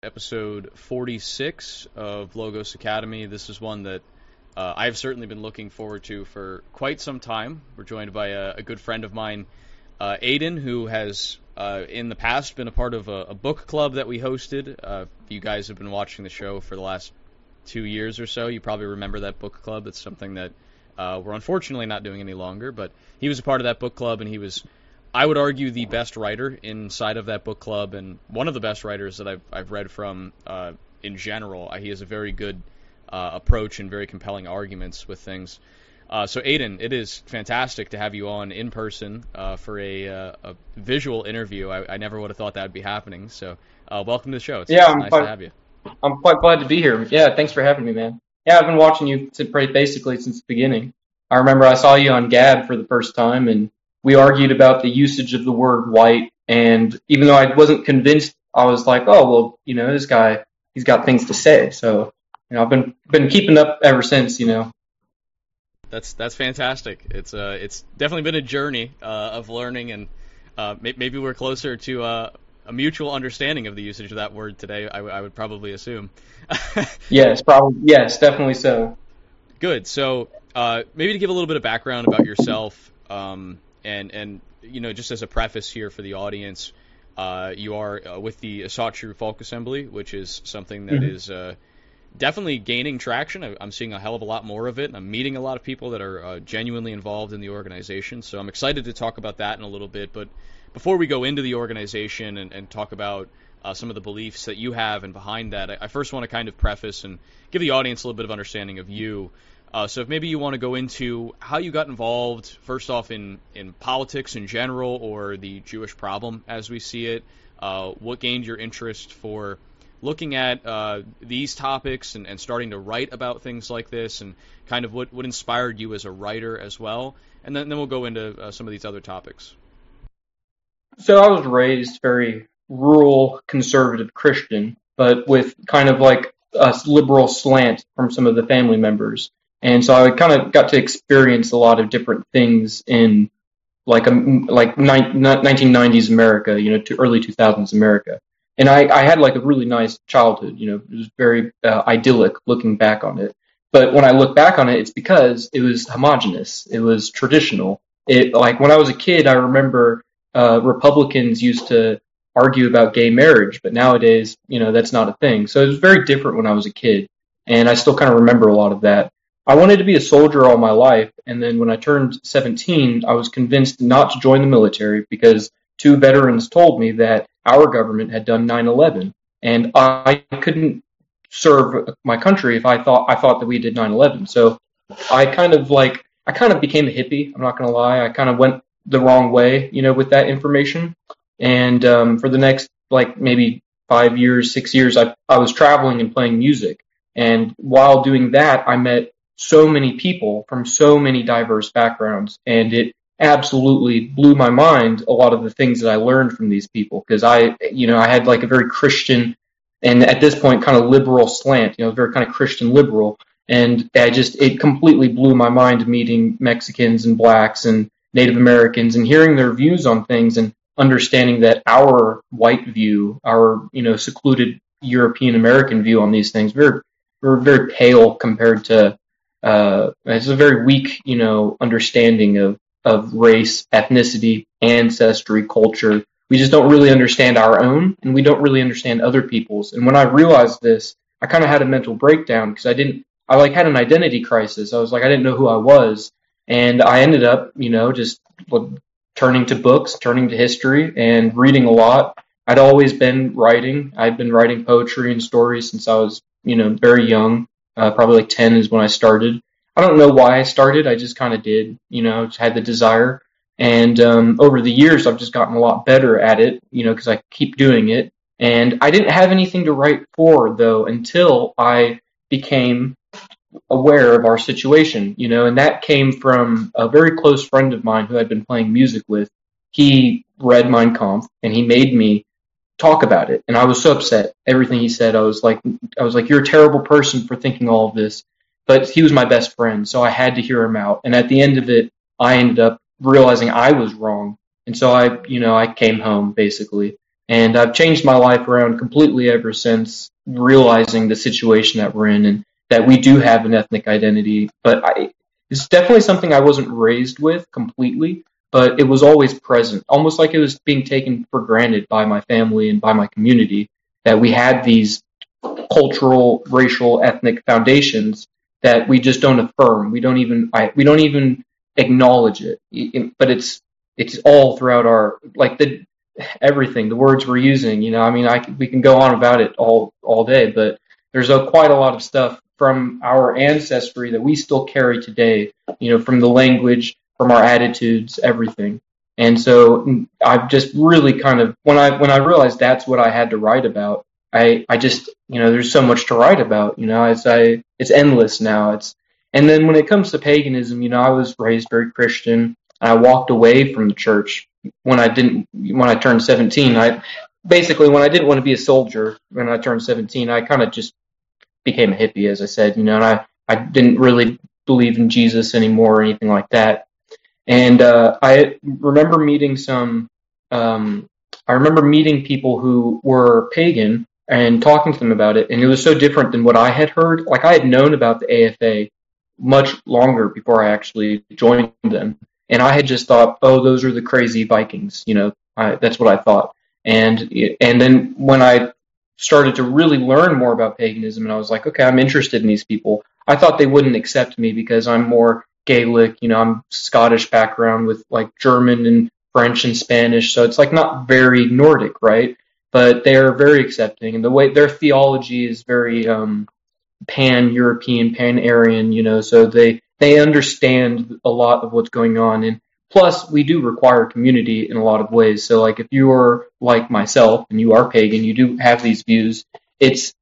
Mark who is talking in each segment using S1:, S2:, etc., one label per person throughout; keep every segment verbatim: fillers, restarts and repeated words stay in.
S1: Episode forty-six of Logos Academy. This is one that uh, I've certainly been looking forward to for quite some time. We're joined by a, a good friend of mine, uh, Aiden, who has uh, in the past been a part of a, a book club that we hosted. Uh, if you guys have been watching the show for the last two years or so, you probably remember that book club. It's something that uh, we're unfortunately not doing any longer, but he was a part of that book club, and he was, I would argue, the best writer inside of that book club, and one of the best writers that I've I've read from uh, in general. He has a very good uh, approach and very compelling arguments with things. Uh, so, Aiden, it is fantastic to have you on in person uh, for a, uh, a visual interview. I, I never would have thought that would be happening. So, uh, welcome to the show. It's,
S2: yeah,
S1: it's
S2: I'm
S1: nice
S2: quite,
S1: to have you.
S2: I'm quite glad to be here. Yeah, thanks for having me, man. Yeah, I've been watching you to pretty basically since the beginning. I remember I saw you on Gab for the first time, and we argued about the usage of the word white, and even though I wasn't convinced, I was like, oh, well, you know, this guy, he's got things to say. So, you know, I've been been keeping up ever since, you know.
S1: That's that's fantastic. It's uh it's definitely been a journey uh, of learning, and uh, may- maybe we're closer to uh, a mutual understanding of the usage of that word today. I, w- I would probably assume.
S2: Yes, probably. Yes, definitely so.
S1: Good. So uh, maybe to give a little bit of background about yourself, um, and and you know, just as a preface here for the audience, uh, you are uh, with the Asatru Folk Assembly, which is something that
S2: Mm-hmm.
S1: is uh, definitely gaining traction. I, I'm seeing a hell of a lot more of it, and I'm meeting a lot of people that are uh, genuinely involved in the organization. So I'm excited to talk about that in a little bit. But before we go into the organization and, and talk about uh, some of the beliefs that you have and behind that, I, I first want to kind of preface and give the audience a little bit of understanding of you. Uh, so if maybe you want to go into how you got involved, first off, in, in politics in general or the Jewish problem as we see it, uh, what gained your interest for looking at uh, these topics and, and starting to write about things like this, and kind of what, what inspired you as a writer as well, and then, then we'll go into uh, some of these other topics.
S2: So I was raised very rural, conservative Christian, but with kind of like a liberal slant from some of the family members. And so I kind of got to experience a lot of different things in like a, like nineteen nineties America, you know, to early two thousands America. And I, I had like a really nice childhood, you know, it was very uh, idyllic looking back on it. But when I look back on it, it's because it was homogenous. It was traditional. It like when I was a kid, I remember uh, Republicans used to argue about gay marriage, but nowadays, you know, that's not a thing. So it was very different when I was a kid. And I still kind of remember a lot of that. I wanted to be a soldier all my life, and then when I turned seventeen, I was convinced not to join the military because two veterans told me that our government had done nine eleven, and I couldn't serve my country if I thought I thought that we did nine eleven. So I kind of like I kind of became a hippie. I'm not going to lie. I kind of went the wrong way, you know, with that information. And um, for the next like maybe five years, six years, I I was traveling and playing music, and while doing that, I met so many people from so many diverse backgrounds, and it absolutely blew my mind a lot of the things that I learned from these people, because I, you know, I had like a very Christian and at this point kind of liberal slant, you know, very kind of Christian liberal, and I just, it completely blew my mind meeting Mexicans and blacks and Native Americans and hearing their views on things and understanding that our white view, our, you know, secluded European American view on these things, we're, we're very pale compared to Uh, it's a very weak, you know, understanding of, of race, ethnicity, ancestry, culture. We just don't really understand our own, and we don't really understand other people's. And when I realized this, I kind of had a mental breakdown because I didn't, I like had an identity crisis. I was like, I didn't know who I was. And I ended up, you know, just turning to books, turning to history, and reading a lot. I'd always been writing. I'd been writing poetry and stories since I was, you know, very young. Uh, probably like ten is when I started. I don't know why I started. I just kind of did, you know, just had the desire. And um, over the years, I've just gotten a lot better at it, you know, because I keep doing it. And I didn't have anything to write for, though, until I became aware of our situation, you know, and that came from a very close friend of mine who I'd been playing music with. He read Mein Kampf, and he made me talk about it, and I was so upset. Everything he said, I was like, I was like, you're a terrible person for thinking all of this. But he was my best friend, so I had to hear him out. And at the end of it, I ended up realizing I was wrong, and so I, you know, I came home basically. And I've changed my life around completely ever since realizing the situation that we're in and that we do have an ethnic identity. But I, it's definitely something I wasn't raised with completely, but it was always present, almost like it was being taken for granted by my family and by my community that we had these cultural, racial, ethnic foundations that we just don't affirm. We don't even I, we don't even acknowledge it. But it's it's all throughout our like the everything, the words we're using. You know, I mean, I we can go on about it all all day, but there's a, quite a lot of stuff from our ancestry that we still carry today. You know, from the language, from our attitudes, everything. And so I've just really kind of when I when I realized that's what I had to write about. I, I just, you know, there's so much to write about, you know, it's, I, it's endless now. It's, and then when it comes to paganism, you know, I was raised very Christian. I walked away from the church when I didn't, when I turned seventeen. I, basically, when I didn't want to be a soldier, when I turned seventeen, I kind of just became a hippie, as I said, you know, and I, I didn't really believe in Jesus anymore or anything like that. And, uh, I remember meeting some, um, I remember meeting people who were pagan and talking to them about it, and it was so different than what I had heard. Like, I had known about the A F A much longer before I actually joined them, and I had just thought, oh, those are the crazy Vikings, you know, I, that's what I thought. And and then when I started to really learn more about paganism, and I was like, okay, I'm interested in these people, I thought they wouldn't accept me because I'm more Gaelic, you know, I'm Scottish background with, like, German and French and Spanish, so it's, like, not very Nordic, right? But they're very accepting, and the way their theology is very um, pan-European, pan-Aryan, you know, so they they understand a lot of what's going on. And plus, we do require community in a lot of ways. So, like, if you are like myself and you are pagan, you do have these views. It's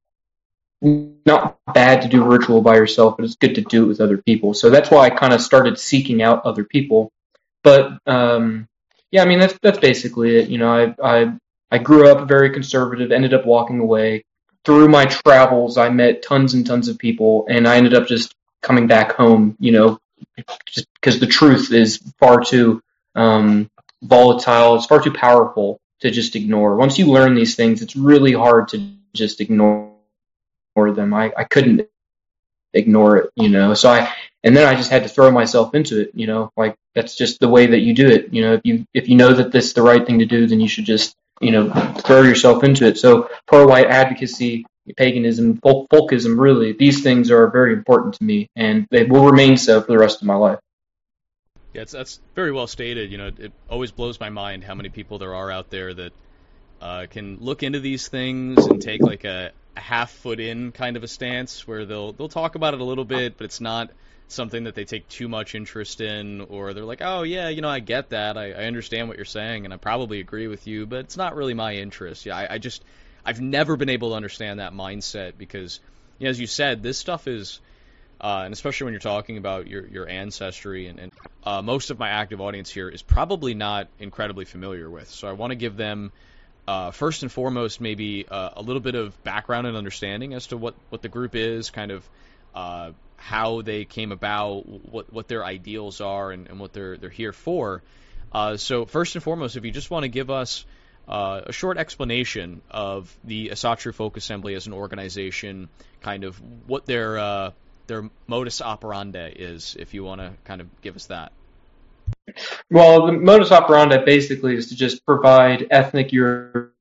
S2: not bad to do ritual by yourself, but it's good to do it with other people. So that's why I kind of started seeking out other people. But um, yeah, I mean, that's that's basically it. You know, I I I grew up very conservative, ended up walking away. Through my travels, I met tons and tons of people, and I ended up just coming back home, you know, just because the truth is far too um, volatile, it's far too powerful to just ignore. Once you learn these things, it's really hard to just ignore them. I, I couldn't ignore it, you know, so I, and then I just had to throw myself into it, you know, like, that's just the way that you do it. You know, if you, if you know that this is the right thing to do, then you should just, you know, throw yourself into it. So pro-white advocacy, paganism, folk, folkism, really, these things are very important to me, and they will remain so for the rest of my life.
S1: Yeah, it's, that's very well stated. You know, it always blows my mind how many people there are out there that uh, can look into these things and take like a, a half foot in kind of a stance where they'll they'll talk about it a little bit, but it's not something that they take too much interest in, or they're like, oh yeah, you know, I get that, I, I understand what you're saying, and I probably agree with you, but it's not really my interest. Yeah, I, I just, I've never been able to understand that mindset because, you know, as you said, this stuff is, uh, and especially when you're talking about your, your ancestry, and, and uh, most of my active audience here is probably not incredibly familiar with, so I want to give them, uh, first and foremost, maybe uh, a little bit of background and understanding as to what, what the group is, kind of, uh, how they came about, what what their ideals are, and, and what they're they're here for. Uh, so first and foremost, if you just want to give us uh, a short explanation of the Asatru Folk Assembly as an organization, kind of what their uh, their modus operandi is, if you want to kind of give us that.
S2: Well, the modus operandi basically is to just provide ethnic Europeans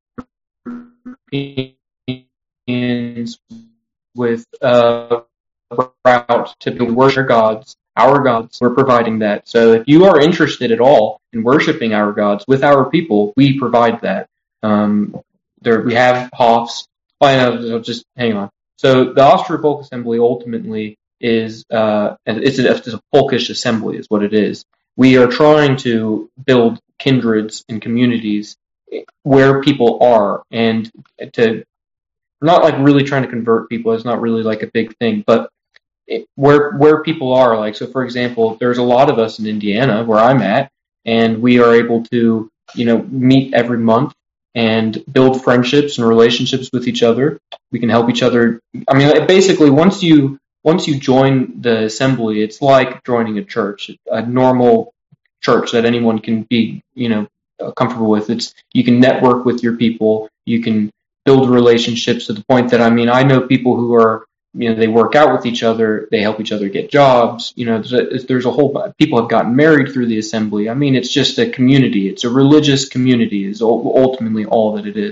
S2: with uh, route to worship gods, our gods. We're providing that. So if you are interested at all in worshiping our gods with our people, we provide that. Um, there we have Hofs. Oh, I know, just hang on. So the Asatru Folk Assembly ultimately is uh, it's a, it's a folkish assembly, is what it is. We are trying to build kindreds and communities where people are, and to not like really trying to convert people. It's not really like a big thing, but where where people are, like, so for example, there's a lot of us in Indiana where I'm at, and we are able to, you know, meet every month and build friendships and relationships with each other. We can help each other. I mean, basically, once you once you join the assembly, it's like joining a church, a normal church that anyone can be, you know, uh, comfortable with. It's you can network with your people, you can build relationships to the point that I mean I know people who are you know they work out with each other, they help each other get jobs. You know, there's a, there's a whole people have gotten married through the assembly. I mean, it's just a community. It's a religious community. Is ultimately all that it is.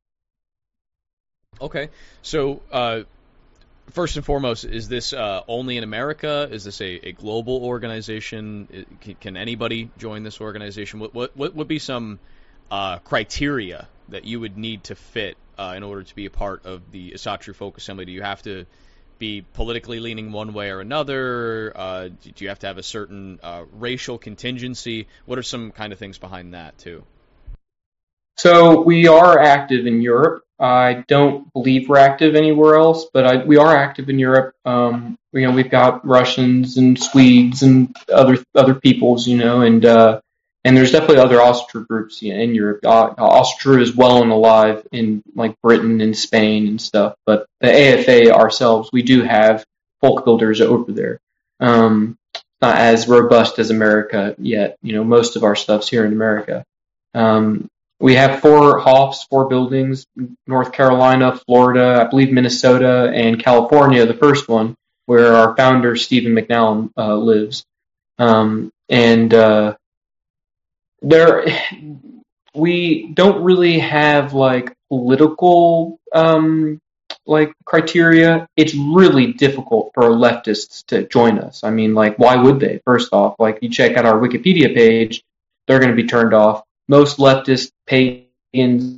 S1: Okay, so. Uh... First and foremost, is this uh, only in America? Is this a, a global organization? Can, can anybody join this organization? What what, what would be some uh, criteria that you would need to fit uh, in order to be a part of the Asatru Folk Assembly? Do you have to be politically leaning one way or another? Uh, do you have to have a certain uh, racial contingency? What are some kind of things behind that, too?
S2: So we are active in Europe. I don't believe we're active anywhere else, but I, we are active in Europe. Um, you know, we've got Russians and Swedes and other other peoples, you know, and uh, and there's definitely other Asatru groups in Europe. Uh, Asatru is well and alive in like Britain and Spain and stuff, but the A F A ourselves, we do have folk builders over there. Um, not as robust as America yet. You know, most of our stuff's here in America. Um, We have four hofs, four buildings, North Carolina, Florida, I believe Minnesota, and California, the first one, where our founder, Stephen McNally, uh, lives. Um, and uh, there, we don't really have, like, political, um, like, criteria. It's really difficult for leftists to join us. I mean, like, why would they, first off? Like, you check out our Wikipedia page, they're going to be turned off. Most leftist pagans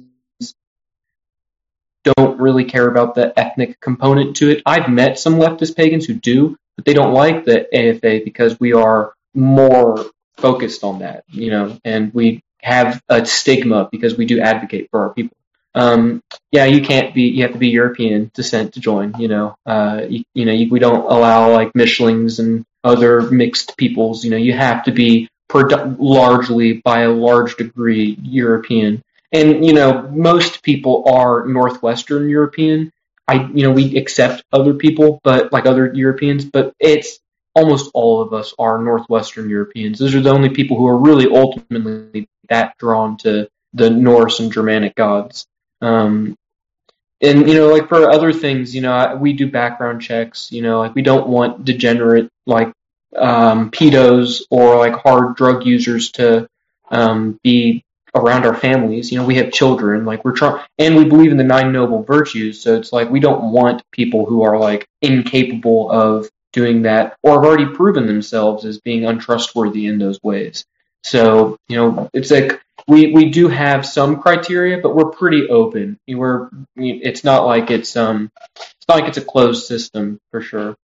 S2: don't really care about the ethnic component to it. I've met some leftist pagans who do, but they don't like the A F A because we are more focused on that, you know, and we have a stigma because we do advocate for our people. Um, yeah, you can't be, you have to be European descent to join, you know, uh, you, you know, you, we don't allow like Mishlings and other mixed peoples, you know, you have to be largely by a large degree European. And, you know, most people are Northwestern European. I, you know, we accept other people, but like other Europeans, but it's almost all of us are Northwestern Europeans. Those are the only people who are really ultimately that drawn to the Norse and Germanic gods. Um, and, you know, like for other things, you know, we do background checks, you know, like we don't want degenerate, like, um, pedos or like hard drug users to um, be around our families. You know, we have children, like we're trying, and we believe in the nine noble virtues. So it's like we don't want people who are like incapable of doing that or have already proven themselves as being untrustworthy in those ways. So, you know, it's like we, we do have some criteria, but we're pretty open. We're it's not like it's um it's not like it's a closed system for sure.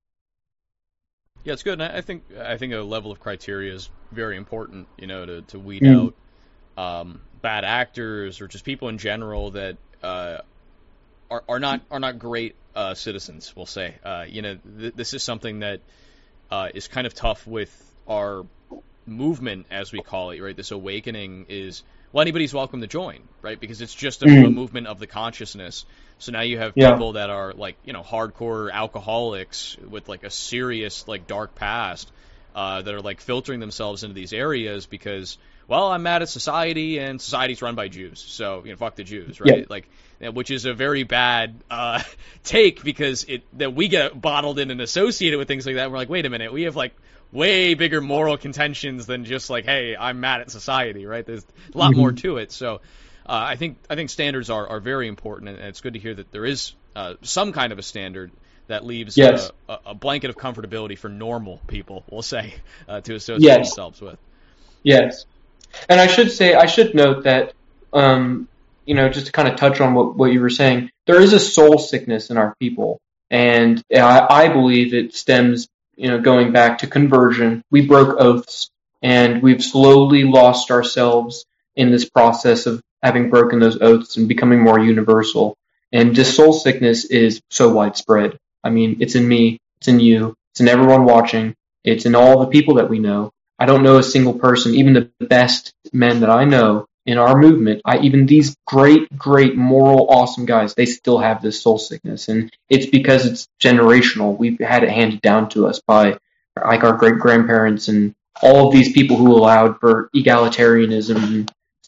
S1: Yeah, it's good. And I think I think a level of criteria is very important, you know, to, to weed mm. out um, bad actors or just people in general that uh, are are not are not great uh, citizens. We'll say, uh, you know, th- this is something that uh, is kind of tough with our movement, as we call it, right? This awakening is, well, anybody's welcome to join, right? Because it's just a, mm. a movement of the consciousness. So now you have
S2: yeah.
S1: people that are like, you know, hardcore alcoholics with like a serious, like dark past, uh, that are like filtering themselves into these areas because, well, I'm mad at society and society's run by Jews. So, you know, fuck the Jews, right?
S2: Yeah.
S1: Like, which is a very bad, uh, take because it, that we get bottled in and associated with things like that. We're like, wait a minute, we have like way bigger moral contentions than just like, hey, I'm mad at society, right? There's a lot mm-hmm. more to it. So, Uh, I think I think standards are, are very important, and it's good to hear that there is uh, some kind of a standard that leaves
S2: yes.
S1: a, a blanket of comfortability for normal people, we'll say, uh, to associate
S2: yes.
S1: themselves with.
S2: Yes, and I should say I should note that um, you know just to kind of touch on what, what you were saying, there is a soul sickness in our people, and I, I believe it stems you know going back to conversion. We broke oaths, and we've slowly lost ourselves in this process of having broken those oaths and becoming more universal. And this soul sickness is so widespread. I mean, it's in me, it's in you, it's in everyone watching, it's in all the people that we know. I don't know a single person, even the best men that I know in our movement, I even these great, great, moral, awesome guys, they still have this soul sickness. And it's because it's generational. We've had it handed down to us by like our great grandparents and all of these people who allowed for egalitarianism and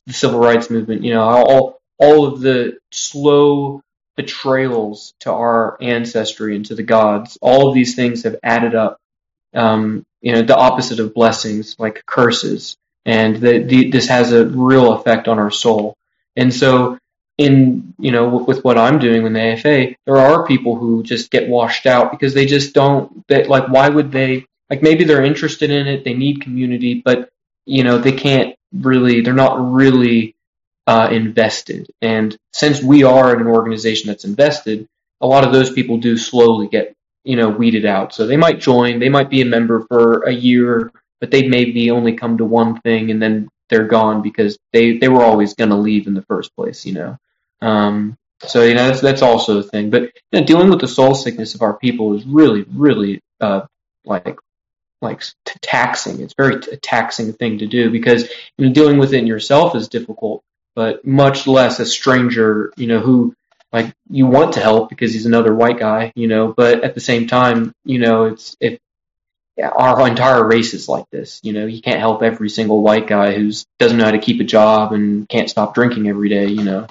S2: the civil rights movement, you know, all all of the slow betrayals to our ancestry and to the gods, all of these things have added up. Um, you know, the opposite of blessings, like curses, and that the, this has a real effect on our soul. And so, in you know, with what I'm doing with the A F A, there are people who just get washed out because they just don't. They, like, why would they? Like, maybe they're interested in it, they need community, but you know, they can't really. They're not really uh, invested. And since we are an organization that's invested, a lot of those people do slowly get, you know, weeded out. So they might join, they might be a member for a year, but they maybe only come to one thing and then they're gone because they, they were always going to leave in the first place, you know. Um, so, you know, that's, that's also a thing. But you know, dealing with the soul sickness of our people is really, really, uh, like, like t- taxing. It's very t- a taxing thing to do because you know, dealing with it in yourself is difficult, but much less a stranger, you know, who, like, you want to help because he's another white guy, you know, but at the same time, you know, it's, if yeah, our entire race is like this, you know, you can't help every single white guy who's doesn't know how to keep a job and can't stop drinking every day, you know.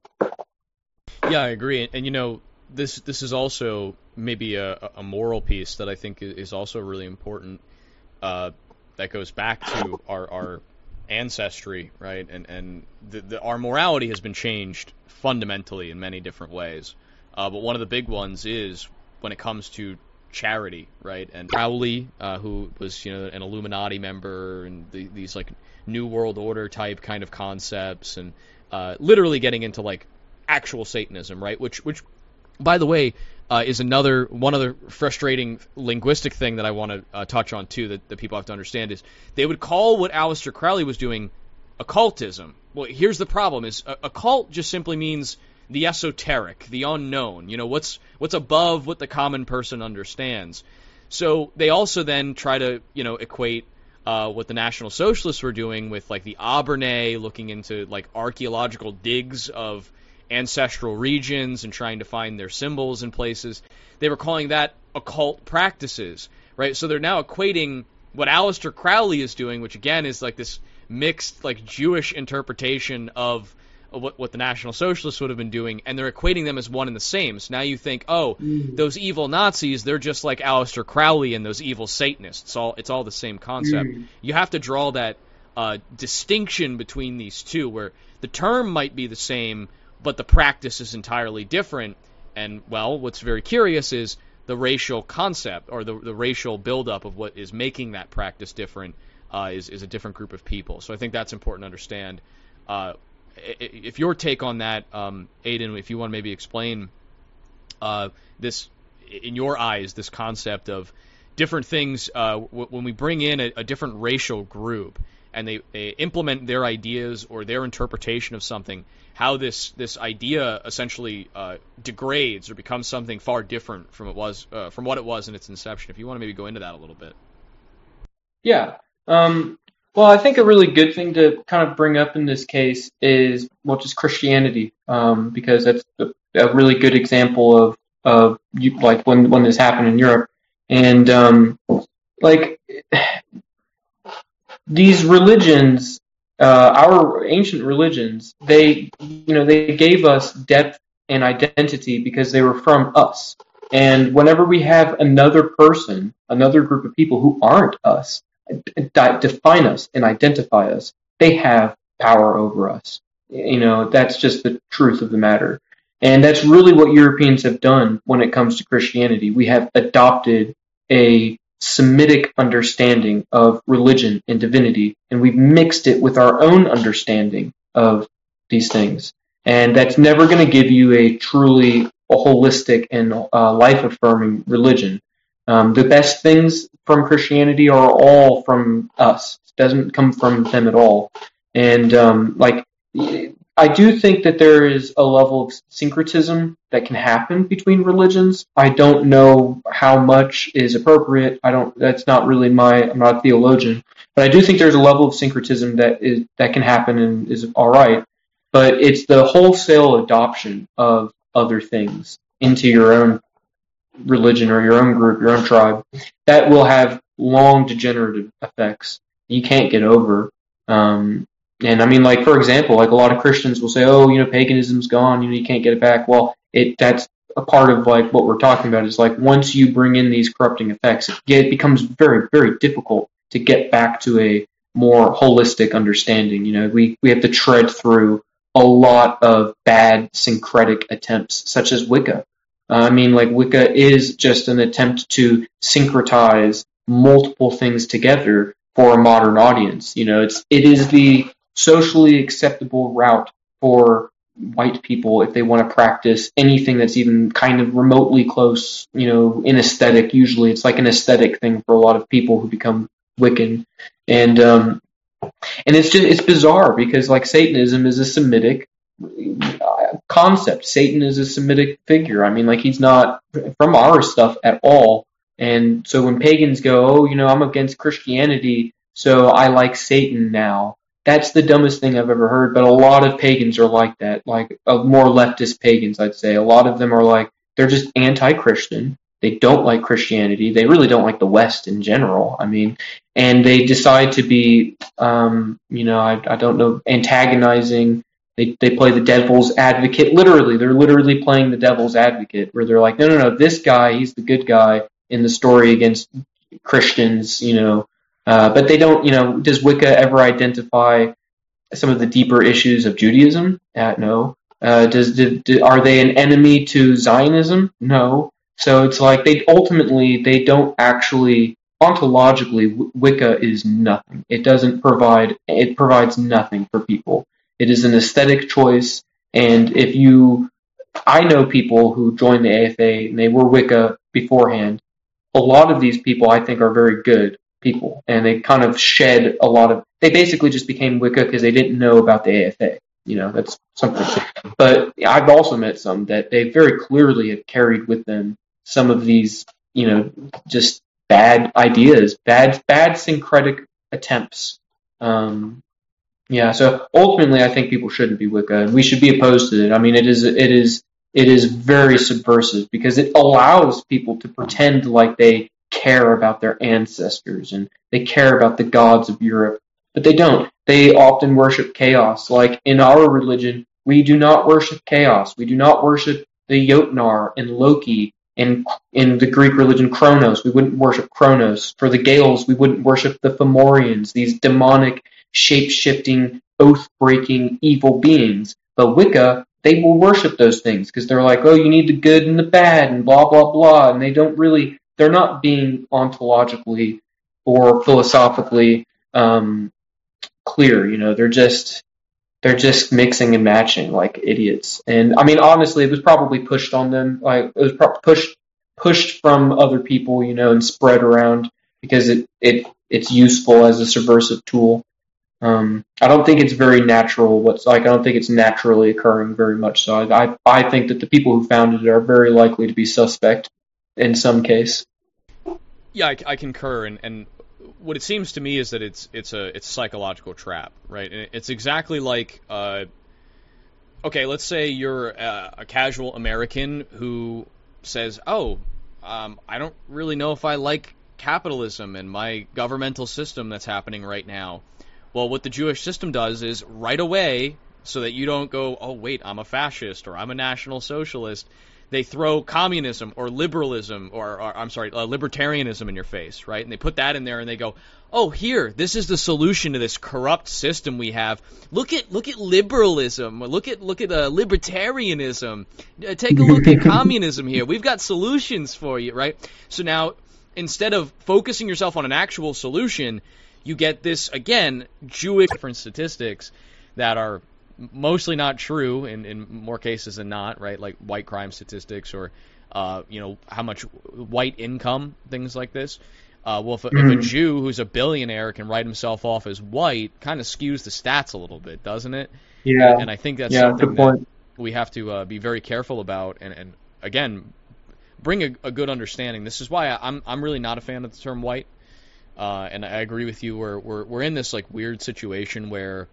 S1: Yeah, I agree. And, and you know, this this is also maybe a, a moral piece that I think is also really important. Uh, that goes back to our, our ancestry, right? And and the, the, our morality has been changed fundamentally in many different ways. Uh, but one of the big ones is when it comes to charity, right? And Crowley, uh, who was you know an Illuminati member, and the, these like New World Order type kind of concepts, and uh, literally getting into like actual Satanism, right? Which which by the way, uh, is another one other frustrating linguistic thing that I want to uh, touch on too that, that people have to understand is they would call what Aleister Crowley was doing occultism. Well, here's the problem: is uh, occult just simply means the esoteric, the unknown. You know, what's what's above what the common person understands. So they also then try to you know equate uh, what the National Socialists were doing with like the Abernay, looking into like archaeological digs of ancestral regions and trying to find their symbols in places. They were calling that occult practices, right? So they're now equating what Aleister Crowley is doing, which again is like this mixed like Jewish interpretation of what, what the National Socialists would have been doing, and they're equating them as one and the same. So now you think, oh, mm. those evil Nazis, they're just like Aleister Crowley and those evil Satanists. It's all, it's all the same concept. Mm. You have to draw that uh, distinction between these two, where the term might be the same, but the practice is entirely different. And, well, what's very curious is the racial concept, or the, the racial buildup of what is making that practice different uh, is, is a different group of people. So I think that's important to understand. Uh, if your take on that, um, Aidan, if you want to maybe explain uh, this, in your eyes, this concept of different things, uh, w- when we bring in a, a different racial group and they, they implement their ideas or their interpretation of something, how this this idea essentially uh, degrades or becomes something far different from it was uh, from what it was in its inception. If you want to maybe go into that a little bit.
S2: Yeah. Um, well, I think a really good thing to kind of bring up in this case is well, just Christianity, um, because that's a, a really good example of of you, like when when this happened in Europe, and um, like these religions. Uh, our ancient religions, they, you know, they gave us depth and identity because they were from us. And whenever we have another person, another group of people who aren't us, define us and identify us, they have power over us. You know, that's just the truth of the matter. And that's really what Europeans have done when it comes to Christianity. We have adopted a Semitic understanding of religion and divinity, and we've mixed it with our own understanding of these things. And that's never going to give you a truly a holistic and uh, life-affirming religion. Um, the best things from Christianity are all from us. It doesn't come from them at all. And um, like, I do think that there is a level of syncretism that can happen between religions. I don't know how much is appropriate. I don't. That's not really my. I'm not a theologian, but I do think there's a level of syncretism that is that can happen and is all right. But it's the wholesale adoption of other things into your own religion or your own group, your own tribe, that will have long degenerative effects you can't get over. Um, And I mean, like, for example, like a lot of Christians will say, oh, you know, paganism's gone, you know, you can't get it back. Well, it that's a part of like what we're talking about is like once you bring in these corrupting effects, it, it becomes very, very difficult to get back to a more holistic understanding. You know, we, we have to tread through a lot of bad syncretic attempts, such as Wicca. Uh, I mean, like, Wicca is just an attempt to syncretize multiple things together for a modern audience. You know, it's it is the socially acceptable route for white people if they want to practice anything that's even kind of remotely close, you know, in aesthetic. Usually it's like an aesthetic thing for a lot of people who become Wiccan. And um, and it's just it's bizarre because like Satanism is a Semitic concept. Satan is a Semitic figure. I mean, like he's not from our stuff at all. And so when pagans go, oh, you know, I'm against Christianity, so I like Satan now. That's the dumbest thing I've ever heard. But a lot of pagans are like that, like uh, more leftist pagans, I'd say. A lot of them are like, they're just anti-Christian. They don't like Christianity. They really don't like the West in general. I mean, and they decide to be, um, you know, I, I don't know, antagonizing. They they play the devil's advocate. Literally, they're literally playing the devil's advocate, where they're like, no, no, no, this guy, he's the good guy in the story against Christians, you know. Uh, but they don't, you know, does Wicca ever identify some of the deeper issues of Judaism? Uh, no. Uh, does did, did, are they an enemy to Zionism? No. So it's like they ultimately they don't actually ontologically Wicca is nothing. It doesn't provide it provides nothing for people. It is an aesthetic choice, and if you, I know people who joined the A F A and they were Wicca beforehand. A lot of these people I think are very good people, and they kind of shed a lot of. They basically just became Wicca because they didn't know about the A F A. You know, that's something. But I've also met some that they very clearly have carried with them some of these, you know, just bad ideas, bad, bad syncretic attempts. Um, yeah, so ultimately, I think people shouldn't be Wicca, and we should be opposed to it. I mean, it is, it is, it is very subversive because it allows people to pretend like they care about their ancestors and they care about the gods of Europe, but they don't. They often worship chaos. Like in our religion, we do not worship chaos. We do not worship the Jotnar and Loki. In in the Greek religion, Kronos, we wouldn't worship Kronos. For the Gaels, we wouldn't worship the Fomorians, these demonic, shape-shifting, oath-breaking, evil beings. But Wicca, they will worship those things because they're like, oh, you need the good and the bad and blah, blah, blah. And they don't really, they're not being ontologically or philosophically um, clear. You know, they're just, they're just mixing and matching like idiots. And I mean, honestly, it was probably pushed on them. Like it was pro- pushed pushed from other people, you know, and spread around because it it it's useful as a subversive tool. Um, I don't think it's very natural. What's like I don't think it's naturally occurring very much. So I I, I think that the people who founded it are very likely to be suspect in some case.
S1: Yeah, I, I concur, and and. What it seems to me is that it's it's a it's a psychological trap, right? And it's exactly like, uh, okay, let's say you're a, a casual American who says, "Oh, um, I don't really know if I like capitalism and my governmental system that's happening right now." Well, what the Jewish system does is right away, so that you don't go, "Oh, wait, I'm a fascist or I'm a national socialist." They throw communism or liberalism or, or I'm sorry, uh, libertarianism in your face, right? And they put that in there and they go, "Oh, here, this is the solution to this corrupt system we have. Look at look at liberalism. Look at look at uh, libertarianism. Uh, take a look at communism here. We've got solutions for you, right?" So now, instead of focusing yourself on an actual solution, you get this again Jewish different statistics that are mostly not true in, in more cases than not, right? Like white crime statistics or, uh, you know, how much white income, things like this. Uh, well, if a, mm. if a Jew who's a billionaire can write himself off as white, kind of skews the stats a little bit, doesn't it?
S2: Yeah.
S1: And I think that's
S2: yeah,
S1: something that we have to uh, be very careful about and, and again, bring a, a good understanding. This is why I, I'm I'm really not a fan of the term white. Uh, and I agree with you. We're, we're, we're in this like weird situation where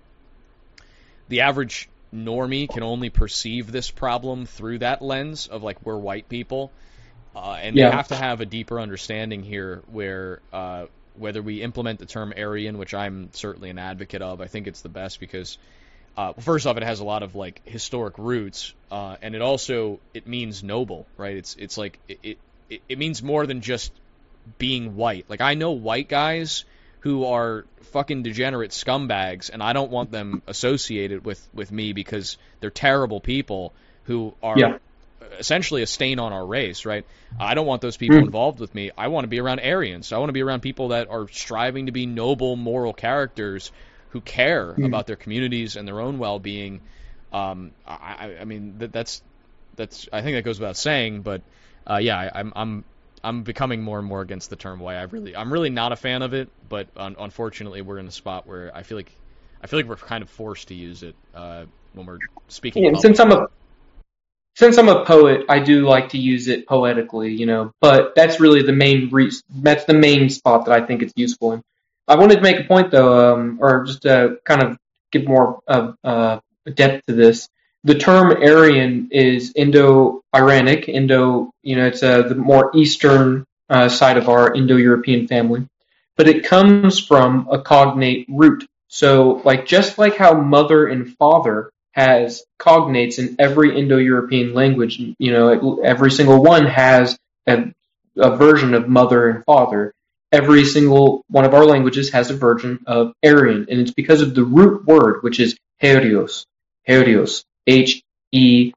S1: the average normie can only perceive this problem through that lens of like we're white people, uh, and yeah. they have to have a deeper understanding here where uh, whether we implement the term Aryan, which I'm certainly an advocate of. I think it's the best because, uh, well, first off, it has a lot of like historic roots, uh, and it also it means noble, right? It's it's like it, it it means more than just being white. Like, I know white guys who are fucking degenerate scumbags, and I don't want them associated with, with me because they're terrible people who are
S2: Yeah.
S1: essentially a stain on our race, right? I don't want those people
S2: Mm.
S1: involved with me. I want to be around Aryans. I want to be around people that are striving to be noble, moral characters who care
S2: Mm.
S1: about their communities and their own well-being. Um, I, I, I mean, that, that's that's. I think that goes without saying, but uh, yeah, I, I'm I'm I'm becoming more and more against the term white. I really, I'm really not a fan of it, but un- unfortunately, we're in a spot where I feel like I feel like we're kind of forced to use it uh, when we're speaking.
S2: Yeah, and since I'm a since I'm a poet, I do like to use it poetically, you know. But that's really the main re- that's the main spot that I think it's useful in. I wanted to make a point though, um, or just to kind of give more uh, uh, depth to this. The term Aryan is Indo-Iranic, Indo, you know, it's uh, the more eastern uh, side of our Indo-European family, but it comes from a cognate root. So, like, just like how mother and father has cognates in every Indo-European language, you know, every single one has a, a version of mother and father. Every single one of our languages has a version of Aryan, and it's because of the root word, which is herios, herios, H E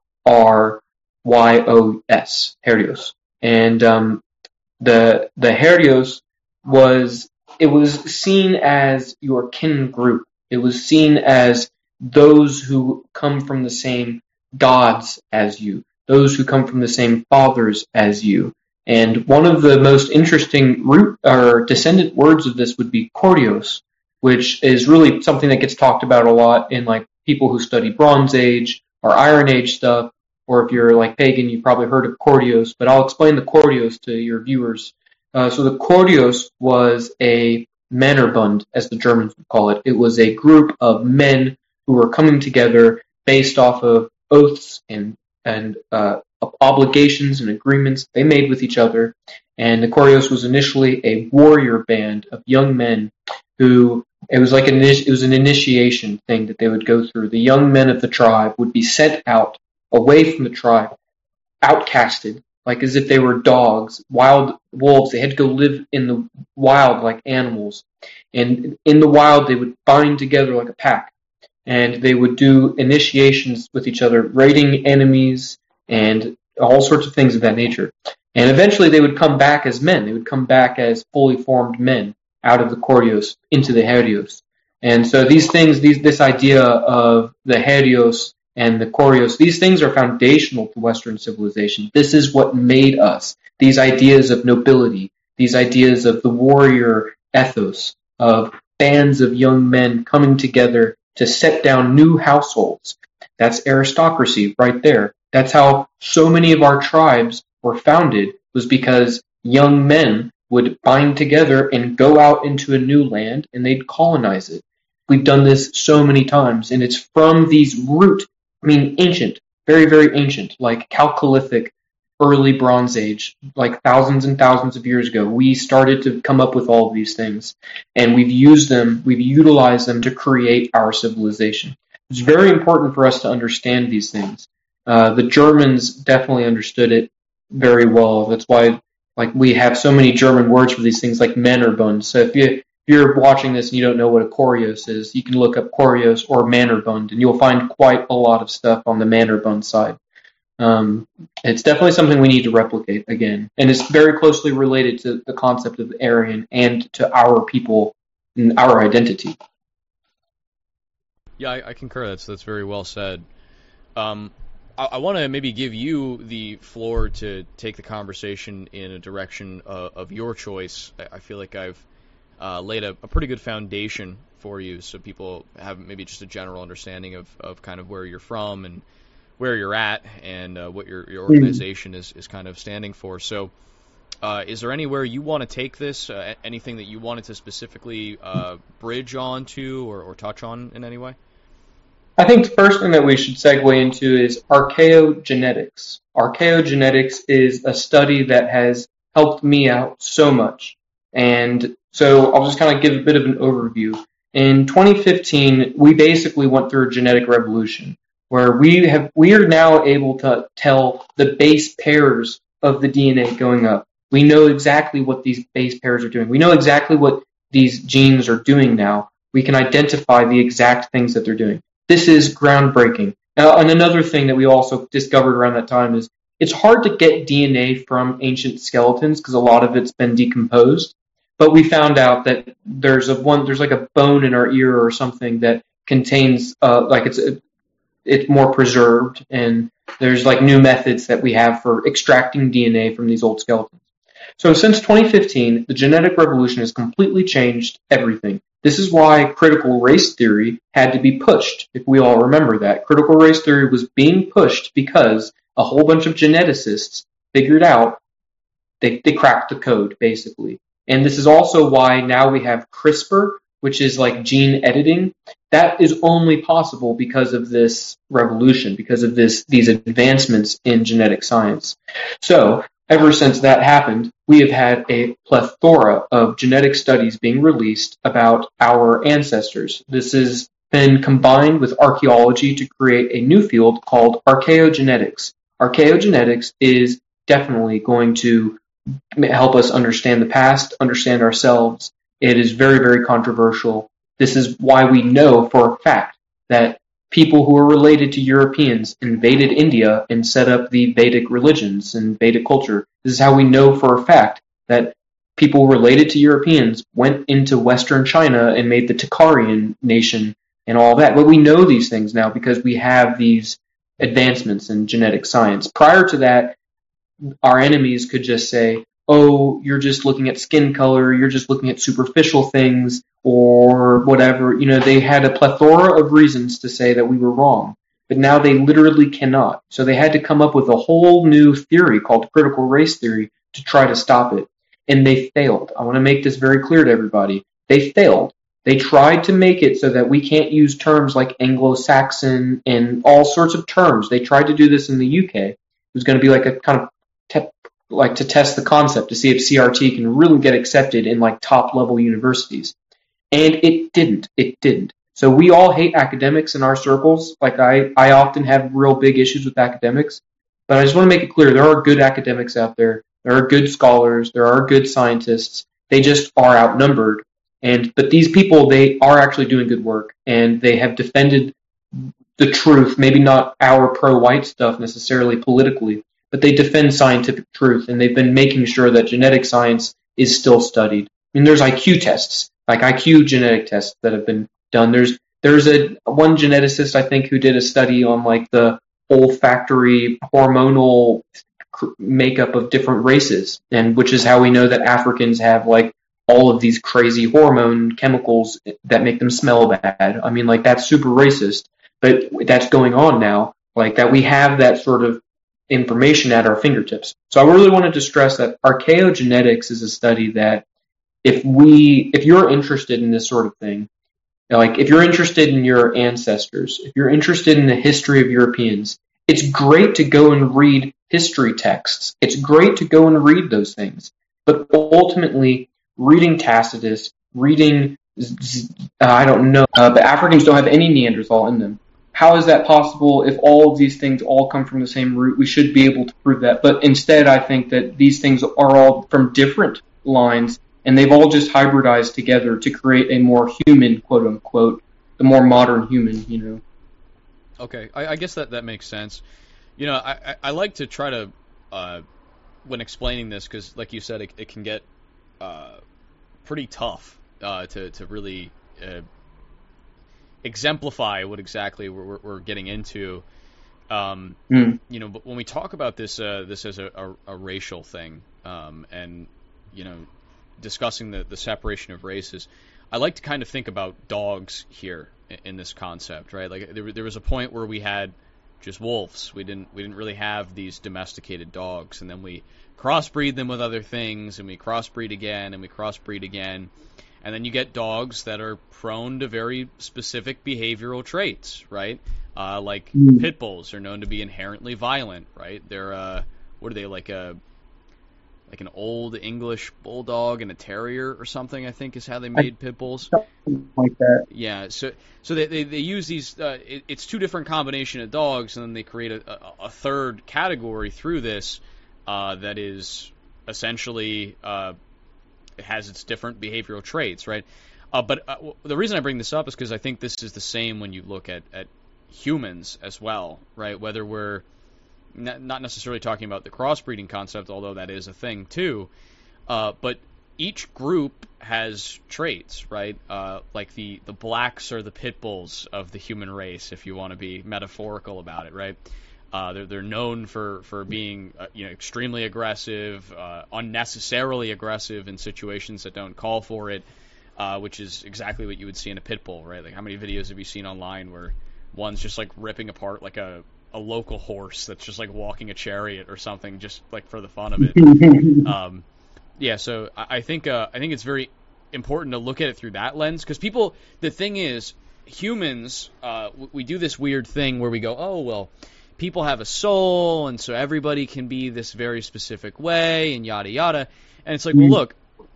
S2: R Y O S, herios. And um, the the herios was it was seen as your kin group. It was seen as those who come from the same gods as you, those who come from the same fathers as you. And one of the most interesting root or descendant words of this would be Kordios, which is really something that gets talked about a lot in like people who study Bronze Age or Iron Age stuff, or if you're like pagan, you've probably heard of Kordios, but I'll explain the Kordios to your viewers. Uh, so the Kordios was a Männerbund, as the Germans would call it. It was a group of men who were coming together based off of oaths and and uh, obligations and agreements they made with each other. And the Kordios was initially a warrior band of young men who it was like an it was an initiation thing that they would go through. The young men of the tribe would be sent out away from the tribe, outcasted, like as if they were dogs, wild wolves. They had to go live in the wild like animals. And in the wild, they would bind together like a pack. And they would do initiations with each other, raiding enemies and all sorts of things of that nature. And eventually they would come back as men. They would come back as fully formed men out of the Kordios into the Herios. And so these things, these, this idea of the Herios and the Kordios, these things are foundational to Western civilization. This is what made us. These ideas of nobility, these ideas of the warrior ethos, of bands of young men coming together to set down new households. That's aristocracy right there. That's how so many of our tribes were founded, was because young men would bind together and go out into a new land and they'd colonize it. We've done this so many times, and it's from these root, I mean ancient, very, very ancient, like Chalcolithic, early Bronze Age, like thousands and thousands of years ago, we started to come up with all of these things, and we've used them, we've utilized them to create our civilization. It's very important for us to understand these things. Uh, the Germans definitely understood it very well. That's why, like, we have so many German words for these things, like Männerbund. So if you if you're watching this and you don't know what a Kordios is, you can look up Kordios or Männerbund, and you'll find quite a lot of stuff on the Männerbund side. Um, it's definitely something we need to replicate again, and it's very closely related to the concept of Aryan and to our people and our identity.
S1: Yeah, I, I concur. That's that's very well said. Um, I, I want to maybe give you the floor to take the conversation in a direction uh, of your choice. I, I feel like I've uh, laid a, a pretty good foundation for you, so people have maybe just a general understanding of, of kind of where you're from and where you're at and uh, what your, your organization is, is kind of standing for. So uh, is there anywhere you want to take this, uh, anything that you wanted to specifically uh, bridge on to or, or touch on in any way?
S2: I think the first thing that we should segue into is archaeogenetics. Archaeogenetics is a study that has helped me out so much. And So I'll just kind of give a bit of an overview. In twenty fifteen, we basically went through a genetic revolution where we have we are now able to tell the base pairs of the D N A going up. We know exactly what these base pairs are doing. We know exactly what these genes are doing now. We can identify the exact things that they're doing. This is groundbreaking. Uh, and another thing that we also discovered around that time is it's hard to get D N A from ancient skeletons because a lot of it's been decomposed. But we found out that there's a one there's like a bone in our ear or something that contains uh, like it's it's more preserved, and there's like new methods that we have for extracting D N A from these old skeletons. So since twenty fifteen, the genetic revolution has completely changed everything. This is why critical race theory had to be pushed, if we all remember that. Critical race theory was being pushed because a whole bunch of geneticists figured out, they, they cracked the code, basically. And this is also why now we have CRISPR, which is like gene editing. That is only possible because of this revolution, because of this these advancements in genetic science. So ever since that happened, we have had a plethora of genetic studies being released about our ancestors. This has been combined with archaeology to create a new field called archaeogenetics. Archaeogenetics is definitely going to help us understand the past, understand ourselves. It is very, very controversial. This is why we know for a fact that people who are related to Europeans invaded India and set up the Vedic religions and Vedic culture. This is how we know for a fact that people related to Europeans went into Western China and made the Tocharian nation and all that. But we know these things now because we have these advancements in genetic science. Prior to that, our enemies could just say, oh, you're just looking at skin color, you're just looking at superficial things, or whatever. You know, they had a plethora of reasons to say that we were wrong, but now they literally cannot. So they had to come up with a whole new theory called critical race theory to try to stop it. And they failed. I want to make this very clear to everybody. They failed. They tried to make it so that we can't use terms like Anglo-Saxon and all sorts of terms. They tried to do this in the U K. It was going to be like a kind of te- like to test the concept to see if C R T can really get accepted in like top level universities. And it didn't. It didn't. So we all hate academics in our circles. Like I, I often have real big issues with academics. But I just want to make it clear there are good academics out there. There are good scholars. There are good scientists. They just are outnumbered. And but these people, they are actually doing good work, and they have defended the truth. Maybe not our pro-white stuff necessarily politically, but they defend scientific truth, and they've been making sure that genetic science is still studied. I mean, there's I Q tests, like I Q genetic tests that have been done. There's there's a one geneticist I think who did a study on like the olfactory hormonal makeup of different races, and which is how we know that Africans have like all of these crazy hormone chemicals that make them smell bad. I mean, like that's super racist, but that's going on now. Like that, we have that sort of information at our fingertips. So I really wanted to stress that archaeogenetics is a study that if we, if you're interested in this sort of thing, like if you're interested in your ancestors, if you're interested in the history of Europeans, it's great to go and read history texts. It's great to go and read those things. But ultimately, reading Tacitus, reading, uh, I don't know, uh, but Africans don't have any Neanderthal in them. How is that possible if all of these things all come from the same root? We should be able to prove that. But instead, I think that these things are all from different lines, and they've all just hybridized together to create a more human, quote unquote, the more modern human, you know.
S1: Okay, I, I guess that, that makes sense. You know, I, I, I like to try to, uh, when explaining this, because like you said, it, it can get uh, pretty tough uh, to, to really uh, exemplify what exactly we're, we're getting into. Um, mm. You know, but when we talk about this, uh, this as a, a, a racial thing, um, and you know, discussing the, the separation of races, I like to kind of think about dogs here in, in this concept, right? Like there, there was a point where we had just wolves. We didn't, we didn't really have these domesticated dogs, and then we crossbreed them with other things, and we crossbreed again, and we crossbreed again. And then you get dogs that are prone to very specific behavioral traits, right? Uh, like mm. pit bulls are known to be inherently violent, right? They're, uh, what are they, like a, like an old English bulldog and a terrier or something. I think is how they made pit bulls.
S2: Something like that.
S1: Yeah, so so they they, they use these. Uh, it, it's two different combination of dogs, and then they create a, a, a third category through this uh, that is essentially uh, it has its different behavioral traits, right? Uh, but uh, the reason I bring this up is because I think this is the same when you look at, at humans as well, right? Whether we're n- not necessarily talking about the crossbreeding concept, although that is a thing too, uh, but each group has traits, right? Uh, like the, the blacks are the pit bulls of the human race, if you want to be metaphorical about it, right? Uh, they're they're known for for being uh, you know extremely aggressive, uh, unnecessarily aggressive in situations that don't call for it. Uh, which is exactly what you would see in a pit bull, right? Like, how many videos have you seen online where one's just, like, ripping apart, like, a, a local horse that's just, like, walking a chariot or something just, like, for the fun of it? um, yeah, so I, I think uh, I think it's very important to look at it through that lens, because people, the thing is, humans, uh, we do this weird thing where we go, oh, well, people have a soul, and so everybody can be this very specific way, and yada, yada. And it's like, well, look,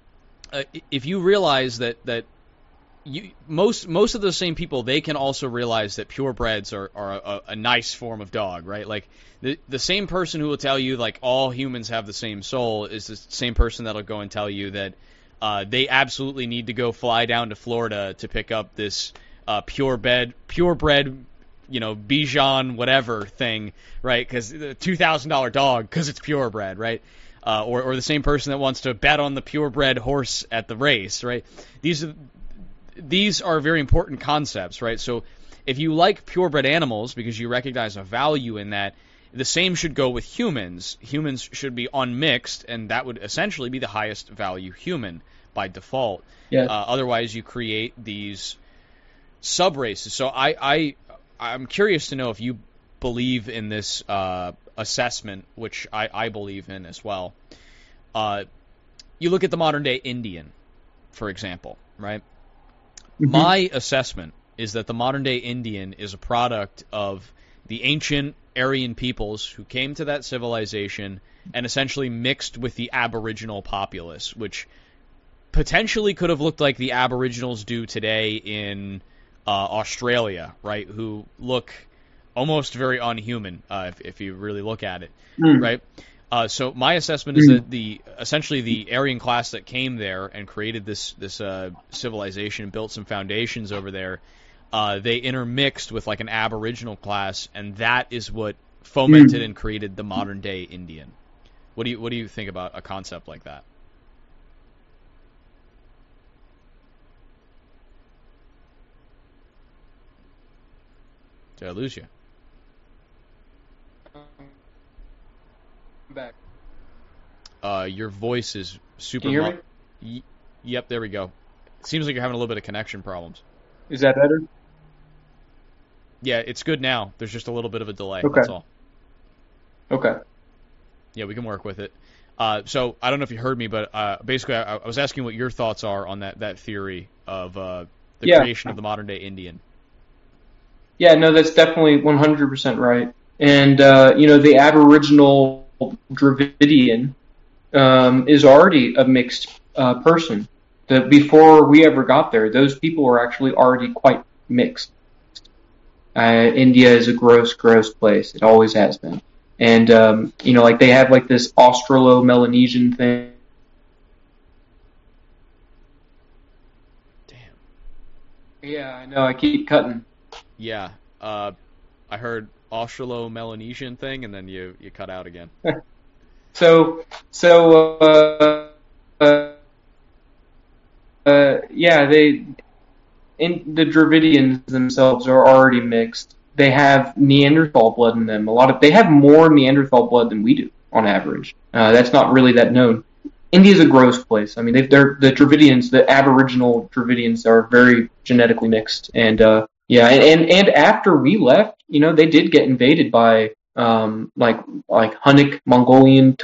S1: Uh, if you realize that that you, most most of those same people, they can also realize that purebreds are, are a, a nice form of dog, right? Like the the same person who will tell you like all humans have the same soul is the same person that'll go and tell you that uh, they absolutely need to go fly down to Florida to pick up this uh, purebred purebred you know Bichon whatever thing, right? Because the two thousand dollar dog because it's purebred, right? Uh, or, or the same person that wants to bet on the purebred horse at the race, right? These are these are very important concepts, right? So if you like purebred animals because you recognize a value in that, the same should go with humans. Humans should be unmixed, and that would essentially be the highest value human by default.
S2: Yeah.
S1: Uh, otherwise, you create these sub races. So I, I I'm curious to know if you believe in this uh, assessment, which I, I believe in as well. Uh, you look at the modern day Indian, for example, right? Mm-hmm. My assessment is that the modern day Indian is a product of the ancient Aryan peoples who came to that civilization and essentially mixed with the Aboriginal populace, which potentially could have looked like the Aboriginals do today in uh, Australia, right? Who look almost very unhuman, uh, if, if you really look at it, mm. right? Uh, so my assessment is mm. that the essentially the Aryan class that came there and created this this uh, civilization, built some foundations over there, uh, they intermixed with like an Aboriginal class, and that is what fomented mm. and created the modern day Indian. What do you what do you think about a concept like that? Did I lose you?
S2: Back.
S1: Uh, your voice is super.
S2: Can you hear
S1: lo- me? Y- yep, there we go. It seems like you're having a little bit of connection problems.
S2: Is that better?
S1: Yeah, it's good now. There's just a little bit of a delay.
S2: Okay.
S1: That's all.
S2: Okay.
S1: Yeah, we can work with it. Uh, so I don't know if you heard me, but uh, basically I, I was asking what your thoughts are on that, that theory of uh, the
S2: yeah.
S1: creation of the modern day Indian.
S2: Yeah, no, that's definitely one hundred percent right. And, uh, you know, the Aboriginal Dravidian um, is already a mixed uh, person. The, before we ever got there, those people were actually already quite mixed. Uh, India is a gross, gross place. It always has been. And, um, you know, like they have like this Australo-Melanesian thing.
S1: Damn.
S2: Yeah, I know. I keep cutting.
S1: Yeah. Uh, I heard Australo-Melanesian thing, and then you, you cut out again.
S2: so, so, uh, uh, uh, yeah, they, in the Dravidians themselves are already mixed. They have Neanderthal blood in them. A lot of they have more Neanderthal blood than we do on average. Uh, that's not really that known. India's a gross place. I mean, they've, they're the Dravidians, the Aboriginal Dravidians, are very genetically mixed, and uh, yeah, and, and and after we left, you know, they did get invaded by um, like like Hunnic Mongolian